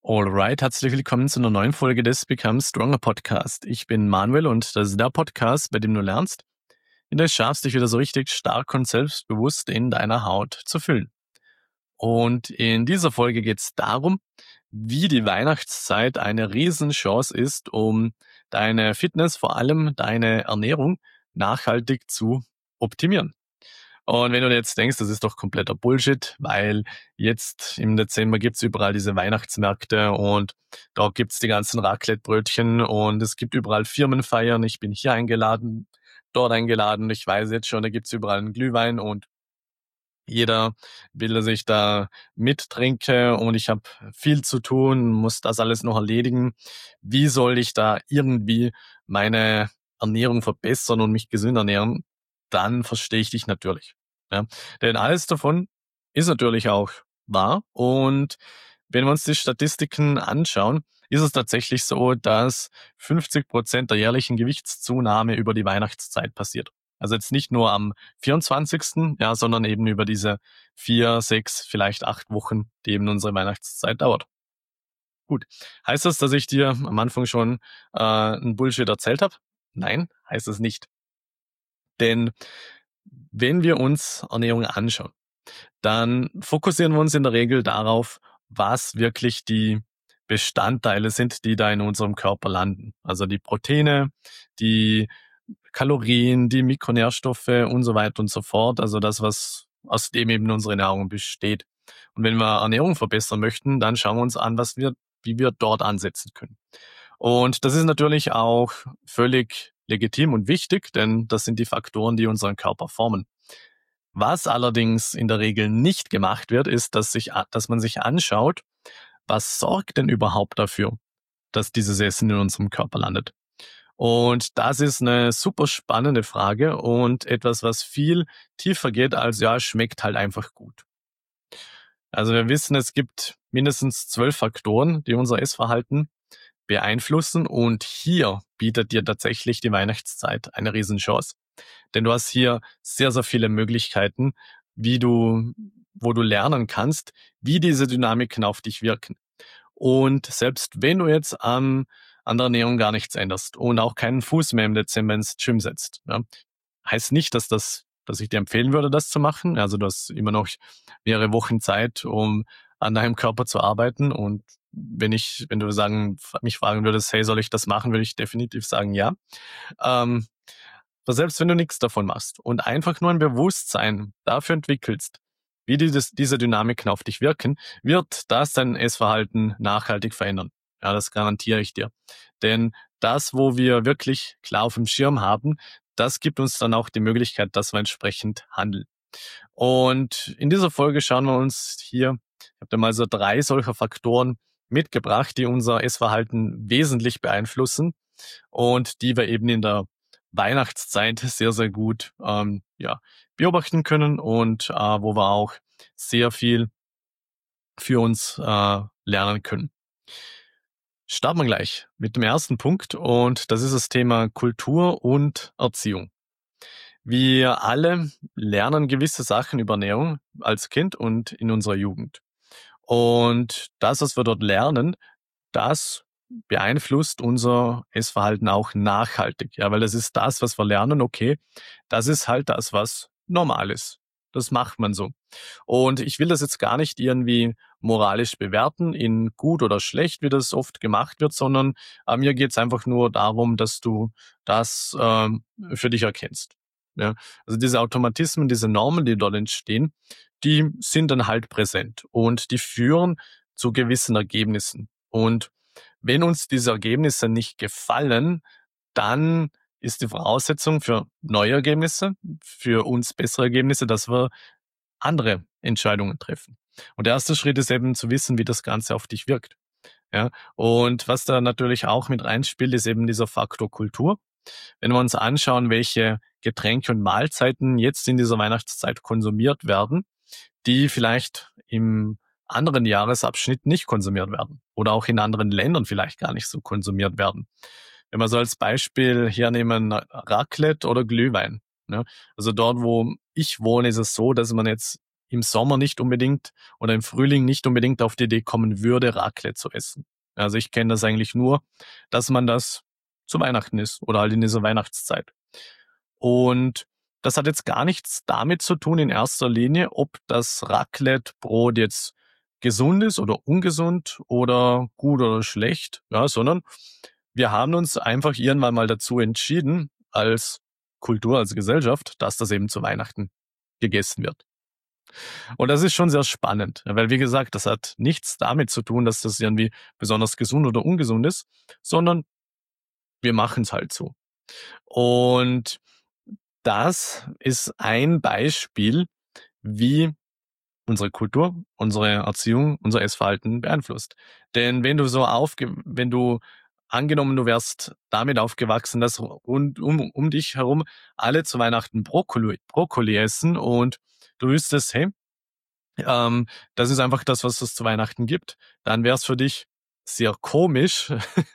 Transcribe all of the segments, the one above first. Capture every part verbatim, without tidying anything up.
Alright, herzlich willkommen zu einer neuen Folge des Become Stronger Podcast. Ich bin Manuel und das ist der Podcast, bei dem du lernst, wie du es schaffst, dich wieder so richtig stark und selbstbewusst in deiner Haut zu fühlen. Und in dieser Folge geht es darum, wie die Weihnachtszeit eine Riesenchance ist, um deine Fitness, vor allem deine Ernährung, nachhaltig zu optimieren. Und wenn du dir jetzt denkst, das ist doch kompletter Bullshit, weil jetzt im Dezember gibt's überall diese Weihnachtsmärkte und da gibt's die ganzen Raclette-Brötchen und es gibt überall Firmenfeiern. Ich bin hier eingeladen, dort eingeladen. Ich weiß jetzt schon, da gibt's überall einen Glühwein und jeder will, dass ich da mittrinke und ich habe viel zu tun, muss das alles noch erledigen. Wie soll ich da irgendwie meine Ernährung verbessern und mich gesünder ernähren? Dann verstehe ich dich natürlich. Ja? Denn alles davon ist natürlich auch wahr. Und wenn wir uns die Statistiken anschauen, ist es tatsächlich so, dass fünfzig Prozent der jährlichen Gewichtszunahme über die Weihnachtszeit passiert. Also jetzt nicht nur am vierundzwanzigsten, ja, sondern eben über diese vier, sechs, vielleicht acht Wochen, die eben unsere Weihnachtszeit dauert. Gut. Heißt das, dass ich dir am Anfang schon äh, einen Bullshit erzählt habe? Nein, heißt es nicht. Denn wenn wir uns Ernährung anschauen, dann fokussieren wir uns in der Regel darauf, was wirklich die Bestandteile sind, die da in unserem Körper landen. Also die Proteine, die Kalorien, die Mikronährstoffe und so weiter und so fort. Also das, was aus dem eben unsere Nahrung besteht. Und wenn wir Ernährung verbessern möchten, dann schauen wir uns an, was wir, wie wir dort ansetzen können. Und das ist natürlich auch völlig legitim und wichtig, denn das sind die Faktoren, die unseren Körper formen. Was allerdings in der Regel nicht gemacht wird, ist, dass, sich, dass man sich anschaut, was sorgt denn überhaupt dafür, dass dieses Essen in unserem Körper landet. Und das ist eine super spannende Frage und etwas, was viel tiefer geht als, ja, schmeckt halt einfach gut. Also wir wissen, es gibt mindestens zwölf Faktoren, die unser Essverhalten beeinflussen und hier bietet dir tatsächlich die Weihnachtszeit eine Riesenchance. Denn du hast hier sehr, sehr viele Möglichkeiten, wie du, wo du lernen kannst, wie diese Dynamiken auf dich wirken. Und selbst wenn du jetzt an, an der Ernährung gar nichts änderst und auch keinen Fuß mehr im Dezember ins Gym setzt, ja, heißt nicht, dass das, dass ich dir empfehlen würde, das zu machen. Also du hast immer noch mehrere Wochen Zeit, um an deinem Körper zu arbeiten. Und wenn ich, wenn du sagen, mich fragen würdest, hey, soll ich das machen, würde ich definitiv sagen, ja. Ähm, aber selbst wenn du nichts davon machst und einfach nur ein Bewusstsein dafür entwickelst, wie dieses, diese Dynamiken auf dich wirken, wird das dein Essverhalten nachhaltig verändern. Ja, das garantiere ich dir. Denn das, wo wir wirklich klar auf dem Schirm haben, das gibt uns dann auch die Möglichkeit, dass wir entsprechend handeln. Und in dieser Folge schauen wir uns hier, ich habe da mal so drei solcher Faktoren mitgebracht, die unser Essverhalten wesentlich beeinflussen und die wir eben in der Weihnachtszeit sehr, sehr gut ähm, ja, beobachten können und äh, wo wir auch sehr viel für uns äh, lernen können. Starten wir gleich mit dem ersten Punkt und das ist das Thema Kultur und Erziehung. Wir alle lernen gewisse Sachen über Ernährung als Kind und in unserer Jugend. Und das, was wir dort lernen, das beeinflusst unser Essverhalten auch nachhaltig. Ja, weil das ist das, was wir lernen. Okay, das ist halt das, was normal ist. Das macht man so. Und ich will das jetzt gar nicht irgendwie moralisch bewerten, in gut oder schlecht, wie das oft gemacht wird, sondern äh, mir geht es einfach nur darum, dass du das ähm, für dich erkennst. Ja, also diese Automatismen, diese Normen, die dort entstehen, die sind dann halt präsent und die führen zu gewissen Ergebnissen. Und wenn uns diese Ergebnisse nicht gefallen, dann ist die Voraussetzung für neue Ergebnisse, für uns bessere Ergebnisse, dass wir andere Entscheidungen treffen. Und der erste Schritt ist eben zu wissen, wie das Ganze auf dich wirkt. Ja, und was da natürlich auch mit reinspielt, ist eben dieser Faktor Kultur. Wenn wir uns anschauen, welche Getränke und Mahlzeiten jetzt in dieser Weihnachtszeit konsumiert werden, die vielleicht im anderen Jahresabschnitt nicht konsumiert werden oder auch in anderen Ländern vielleicht gar nicht so konsumiert werden. Wenn wir so als Beispiel hernehmen, Raclette oder Glühwein. Ne? Also dort, wo ich wohne, ist es so, dass man jetzt im Sommer nicht unbedingt oder im Frühling nicht unbedingt auf die Idee kommen würde, Raclette zu essen. Also ich kenne das eigentlich nur, dass man das zu Weihnachten isst oder halt in dieser Weihnachtszeit. Und das hat jetzt gar nichts damit zu tun in erster Linie, ob das Raclette-Brot jetzt gesund ist oder ungesund oder gut oder schlecht, ja, sondern wir haben uns einfach irgendwann mal dazu entschieden, als Kultur, als Gesellschaft, dass das eben zu Weihnachten gegessen wird. Und das ist schon sehr spannend, weil wie gesagt, das hat nichts damit zu tun, dass das irgendwie besonders gesund oder ungesund ist, sondern wir machen es halt so. Und das ist ein Beispiel, wie unsere Kultur, unsere Erziehung, unser Essverhalten beeinflusst. Denn wenn du so aufge, wenn du angenommen, du wärst damit aufgewachsen, dass rund um, um dich herum alle zu Weihnachten Brokkoli, Brokkoli essen und du wüsstest, hey, ähm, das ist einfach das, was es zu Weihnachten gibt, dann wäre es für dich sehr komisch,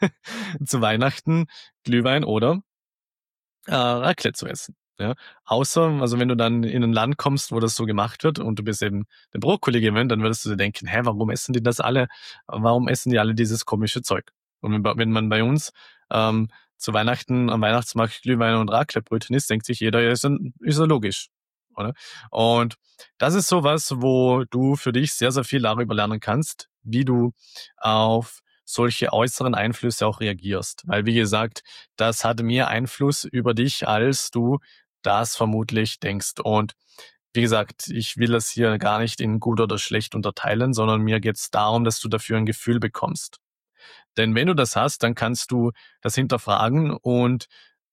zu Weihnachten Glühwein oder äh, Raclette zu essen. Ja, außer, also wenn du dann in ein Land kommst, wo das so gemacht wird und du bist eben den Brokkoli gewöhnt, dann würdest du dir denken, hä, warum essen die das alle? Warum essen die alle dieses komische Zeug? Und wenn, wenn man bei uns ähm, zu Weihnachten am Weihnachtsmarkt Glühwein und Raclettebrötchen isst, denkt sich jeder, ja, ist, ein, ist ja logisch. Oder? Und das ist sowas, wo du für dich sehr, sehr viel darüber lernen kannst, wie du auf solche äußeren Einflüsse auch reagierst. Weil, wie gesagt, das hat mehr Einfluss über dich, als du das vermutlich denkst. Und wie gesagt, ich will das hier gar nicht in gut oder schlecht unterteilen, sondern mir geht es darum, dass du dafür ein Gefühl bekommst. Denn wenn du das hast, dann kannst du das hinterfragen und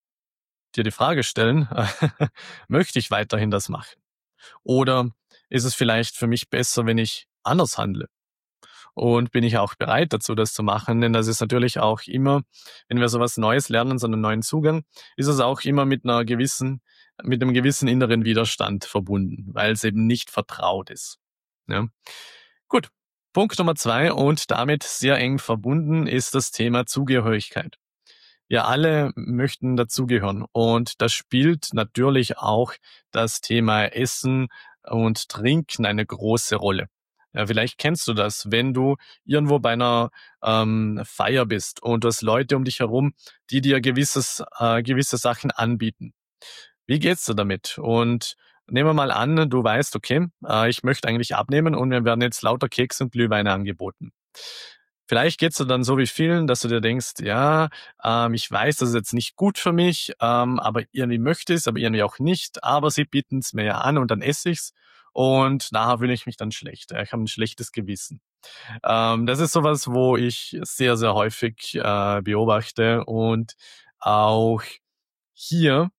dir die Frage stellen, möchte ich weiterhin das machen? Oder ist es vielleicht für mich besser, wenn ich anders handle? Und bin ich auch bereit dazu, das zu machen? Denn das ist natürlich auch immer, wenn wir sowas Neues lernen, so einen neuen Zugang, ist es auch immer mit einer gewissen, mit einem gewissen inneren Widerstand verbunden, weil es eben nicht vertraut ist. Ja. Gut. Punkt Nummer zwei und damit sehr eng verbunden ist das Thema Zugehörigkeit. Wir alle möchten dazugehören und das spielt natürlich auch das Thema Essen und Trinken eine große Rolle. Ja, vielleicht kennst du das, wenn du irgendwo bei einer ähm, Feier bist und du hast Leute um dich herum, die dir gewisses, äh, gewisse Sachen anbieten. Wie geht's dir damit? Und nehmen wir mal an, du weißt, okay, äh, ich möchte eigentlich abnehmen und mir werden jetzt lauter Kekse und Glühweine angeboten. Vielleicht geht's dir dann so wie vielen, dass du dir denkst, ja, ähm, ich weiß, das ist jetzt nicht gut für mich, ähm, aber irgendwie möchte ich es, aber irgendwie auch nicht. Aber sie bieten es mir ja an und dann esse ich's und nachher fühle ich mich dann schlecht. Ja, ich habe ein schlechtes Gewissen. Ähm, das ist sowas, wo ich sehr, sehr häufig äh, beobachte und auch hier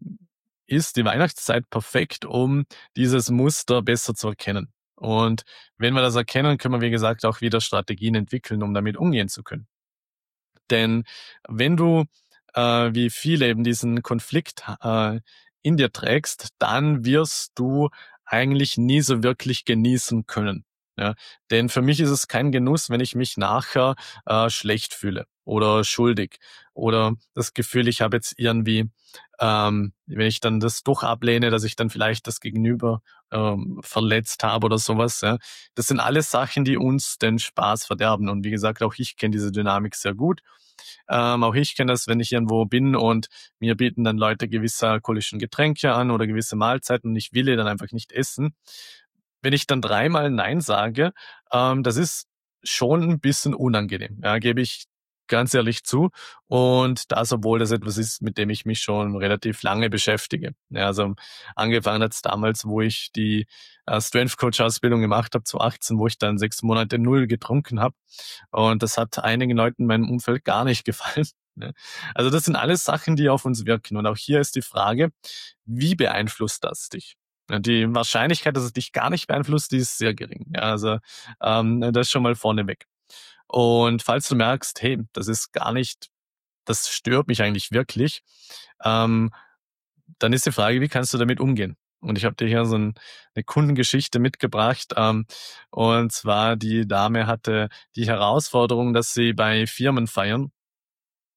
ist die Weihnachtszeit perfekt, um dieses Muster besser zu erkennen. Und wenn wir das erkennen, können wir, wie gesagt, auch wieder Strategien entwickeln, um damit umgehen zu können. Denn wenn du, äh, wie viele eben diesen Konflikt äh, in dir trägst, dann wirst du eigentlich nie so wirklich genießen können. Ja, denn für mich ist es kein Genuss, wenn ich mich nachher äh, schlecht fühle oder schuldig oder das Gefühl, ich habe jetzt irgendwie, ähm, wenn ich dann das doch ablehne, dass ich dann vielleicht das Gegenüber ähm, verletzt habe oder sowas. Ja. Das sind alles Sachen, die uns den Spaß verderben. Und wie gesagt, auch ich kenne diese Dynamik sehr gut. Ähm, auch ich kenne das, wenn ich irgendwo bin und mir bieten dann Leute gewisse alkoholischen Getränke an oder gewisse Mahlzeiten und ich will die dann einfach nicht essen. Wenn ich dann dreimal Nein sage, ähm, das ist schon ein bisschen unangenehm, ja, gebe ich ganz ehrlich zu. Und das, obwohl das etwas ist, mit dem ich mich schon relativ lange beschäftige. Ja, also angefangen hat's damals, wo ich die äh, Strength Coach Ausbildung gemacht habe, zu achtzehn, wo ich dann sechs Monate null getrunken habe. Und das hat einigen Leuten in meinem Umfeld gar nicht gefallen. Ne? Also das sind alles Sachen, die auf uns wirken. Und auch hier ist die Frage, wie beeinflusst das dich? Ja, die Wahrscheinlichkeit, dass es dich gar nicht beeinflusst, die ist sehr gering. Ja, also ähm, das schon mal vorneweg. Und falls du merkst, hey, das ist gar nicht, das stört mich eigentlich wirklich, ähm, dann ist die Frage, wie kannst du damit umgehen? Und ich habe dir hier so ein, eine Kundengeschichte mitgebracht. Ähm, und zwar die Dame hatte die Herausforderung, dass sie bei Firmenfeiern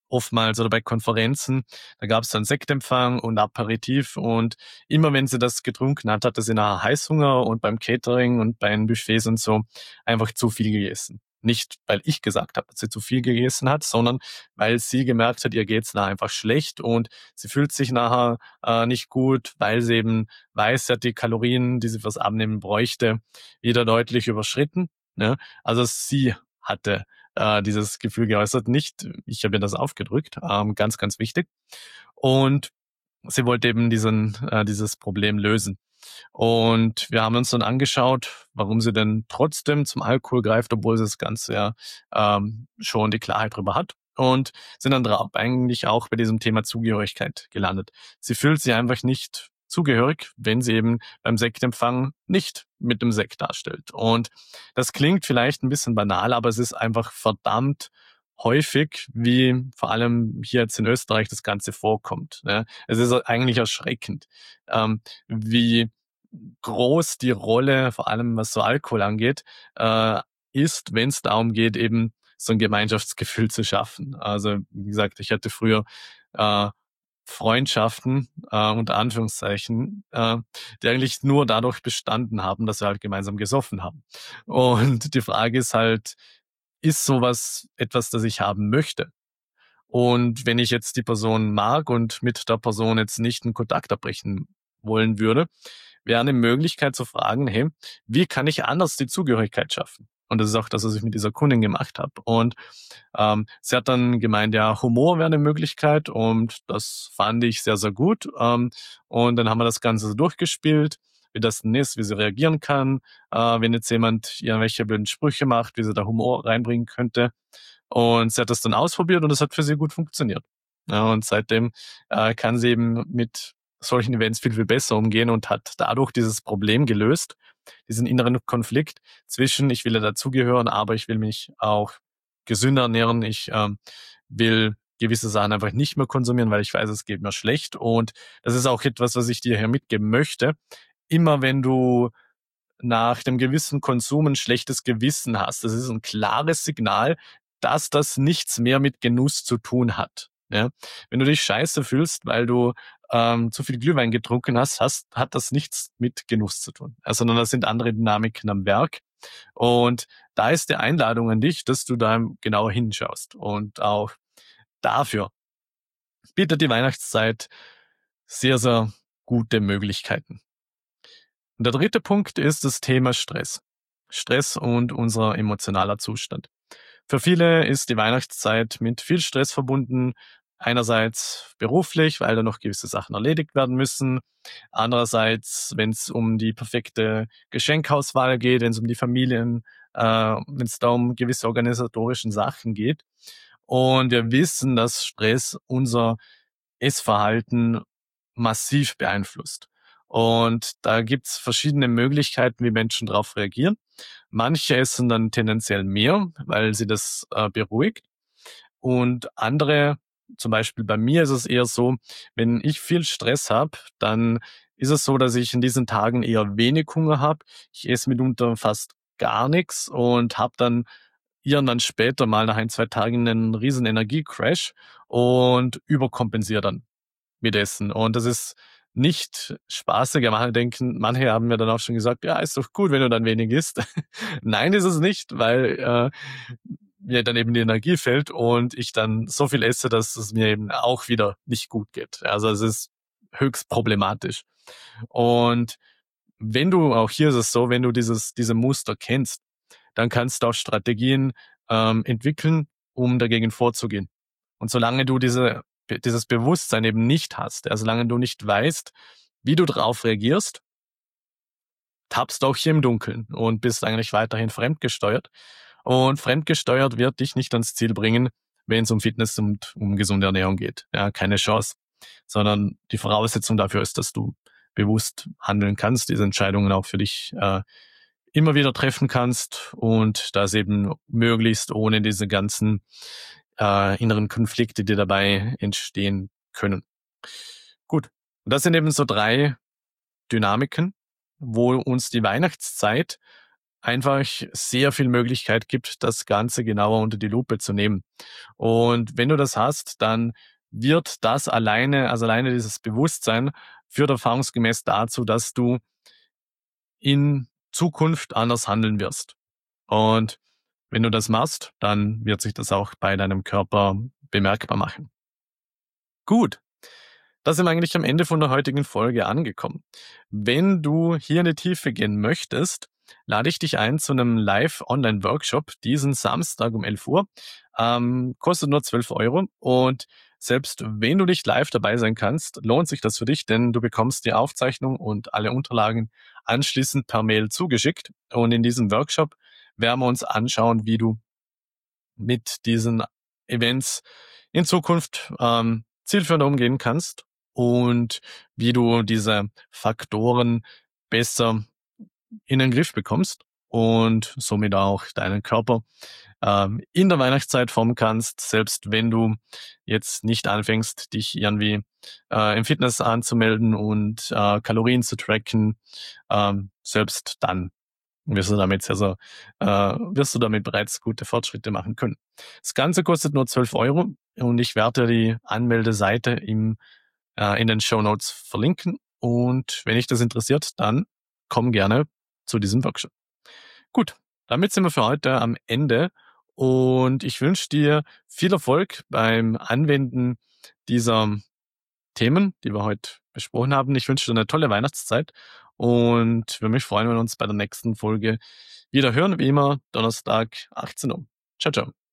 oftmals oder bei Konferenzen, da gab es dann Sektempfang und Aperitif und immer wenn sie das getrunken hat, hatte sie nachher Heißhunger und beim Catering und bei den Buffets und so einfach zu viel gegessen. Nicht, weil ich gesagt habe, dass sie zu viel gegessen hat, sondern weil sie gemerkt hat, ihr geht's nachher einfach schlecht und sie fühlt sich nachher äh, nicht gut, weil sie eben weiß, sie hat die Kalorien, die sie fürs Abnehmen bräuchte, wieder deutlich überschritten. Ne? Also sie hatte äh, dieses Gefühl geäußert, nicht ich habe ihr das aufgedrückt, ähm, ganz, ganz wichtig. Und sie wollte eben diesen, äh, dieses Problem lösen. Und wir haben uns dann angeschaut, warum sie denn trotzdem zum Alkohol greift, obwohl sie das Ganze ja ähm, schon die Klarheit darüber hat. Und sind dann drauf eigentlich auch bei diesem Thema Zugehörigkeit gelandet. Sie fühlt sich einfach nicht zugehörig, wenn sie eben beim Sektempfang nicht mit dem Sekt darstellt. Und das klingt vielleicht ein bisschen banal, aber es ist einfach verdammt häufig, wie vor allem hier jetzt in Österreich das Ganze vorkommt. Ne? Es ist eigentlich erschreckend, ähm, wie groß die Rolle, vor allem was so Alkohol angeht, äh, ist, wenn es darum geht, eben so ein Gemeinschaftsgefühl zu schaffen. Also wie gesagt, ich hatte früher äh, Freundschaften, äh, unter Anführungszeichen, äh, die eigentlich nur dadurch bestanden haben, dass wir halt gemeinsam gesoffen haben. Und die Frage ist halt, ist sowas etwas, das ich haben möchte? Und wenn ich jetzt die Person mag und mit der Person jetzt nicht einen Kontakt abbrechen wollen würde, wäre eine Möglichkeit zu fragen, hey, wie kann ich anders die Zugehörigkeit schaffen? Und das ist auch das, was ich mit dieser Kundin gemacht habe. Und ähm, sie hat dann gemeint, ja, Humor wäre eine Möglichkeit und das fand ich sehr, sehr gut. Ähm, und dann haben wir das Ganze so durchgespielt, wie das denn ist, wie sie reagieren kann, äh, wenn jetzt jemand irgendwelche blöden Sprüche macht, wie sie da Humor reinbringen könnte. Und sie hat das dann ausprobiert und es hat für sie gut funktioniert. Ja, und seitdem äh, kann sie eben mit solchen Events viel, viel besser umgehen und hat dadurch dieses Problem gelöst, diesen inneren Konflikt zwischen, ich will ja dazugehören, aber ich will mich auch gesünder ernähren, ich ähm, will gewisse Sachen einfach nicht mehr konsumieren, weil ich weiß, es geht mir schlecht. Und das ist auch etwas, was ich dir hier mitgeben möchte. Immer wenn du nach dem gewissen Konsum ein schlechtes Gewissen hast. Das ist ein klares Signal, dass das nichts mehr mit Genuss zu tun hat. Ja? Wenn du dich scheiße fühlst, weil du ähm, zu viel Glühwein getrunken hast, hast, hat das nichts mit Genuss zu tun, ja, sondern das sind andere Dynamiken am Werk. Und da ist die Einladung an dich, dass du da genauer hinschaust. Und auch dafür bietet die Weihnachtszeit sehr, sehr gute Möglichkeiten. Und der dritte Punkt ist das Thema Stress. Stress und unser emotionaler Zustand. Für viele ist die Weihnachtszeit mit viel Stress verbunden. Einerseits beruflich, weil da noch gewisse Sachen erledigt werden müssen. Andererseits, wenn es um die perfekte Geschenkauswahl geht, wenn es um die Familien, äh, wenn es da um gewisse organisatorischen Sachen geht. Und wir wissen, dass Stress unser Essverhalten massiv beeinflusst. Und da gibt's verschiedene Möglichkeiten, wie Menschen darauf reagieren. Manche essen dann tendenziell mehr, weil sie das äh, beruhigt. Und andere, zum Beispiel bei mir ist es eher so, wenn ich viel Stress habe, dann ist es so, dass ich in diesen Tagen eher wenig Hunger habe. Ich esse mitunter fast gar nichts und habe dann irgendwann später mal nach ein, zwei Tagen einen riesen Energiecrash und überkompensiere dann mit Essen. Und das ist nicht spaßig. Manche denken, manche haben mir dann auch schon gesagt, ja, ist doch gut, wenn du dann wenig isst. Nein, ist es nicht, weil äh, mir dann eben die Energie fällt und ich dann so viel esse, dass es mir eben auch wieder nicht gut geht. Also es ist höchst problematisch. Und wenn du, auch hier ist es so, wenn du dieses, diese Muster kennst, dann kannst du auch Strategien ähm, entwickeln, um dagegen vorzugehen. Und solange du diese, dieses Bewusstsein eben nicht hast, also solange du nicht weißt, wie du darauf reagierst, tappst du auch hier im Dunkeln und bist eigentlich weiterhin fremdgesteuert. Und fremdgesteuert wird dich nicht ans Ziel bringen, wenn es um Fitness und um gesunde Ernährung geht. Ja, keine Chance. Sondern die Voraussetzung dafür ist, dass du bewusst handeln kannst, diese Entscheidungen auch für dich äh, immer wieder treffen kannst und das eben möglichst ohne diese ganzen äh, inneren Konflikte, die dabei entstehen können. Gut. Und das sind eben so drei Dynamiken, wo uns die Weihnachtszeit einfach sehr viel Möglichkeit gibt, das Ganze genauer unter die Lupe zu nehmen. Und wenn du das hast, dann wird das alleine, also alleine dieses Bewusstsein, führt erfahrungsgemäß dazu, dass du in Zukunft anders handeln wirst. Und wenn du das machst, dann wird sich das auch bei deinem Körper bemerkbar machen. Gut, da sind wir eigentlich am Ende von der heutigen Folge angekommen. Wenn du hier in die Tiefe gehen möchtest, lade ich dich ein zu einem Live-Online-Workshop diesen Samstag um elf Uhr. Ähm, kostet nur zwölf Euro und selbst wenn du nicht live dabei sein kannst, lohnt sich das für dich, denn du bekommst die Aufzeichnung und alle Unterlagen anschließend per Mail zugeschickt. Und in diesem Workshop werden wir uns anschauen, wie du mit diesen Events in Zukunft ähm, zielführend umgehen kannst und wie du diese Faktoren besser in den Griff bekommst und somit auch deinen Körper ähm, in der Weihnachtszeit formen kannst, selbst wenn du jetzt nicht anfängst, dich irgendwie äh, im Fitness anzumelden und äh, Kalorien zu tracken, ähm, selbst dann wirst du damit also äh, wirst du damit bereits gute Fortschritte machen können. Das Ganze kostet nur zwölf Euro und ich werde die Anmeldeseite im, äh, in den Shownotes verlinken. Und wenn dich das interessiert, dann komm gerne zu diesem Workshop. Gut, damit sind wir für heute am Ende und ich wünsche dir viel Erfolg beim Anwenden dieser Themen, die wir heute besprochen haben. Ich wünsche dir eine tolle Weihnachtszeit und würde mich freuen, wenn wir uns bei der nächsten Folge wieder hören, wie immer, Donnerstag, achtzehn Uhr. Ciao, ciao.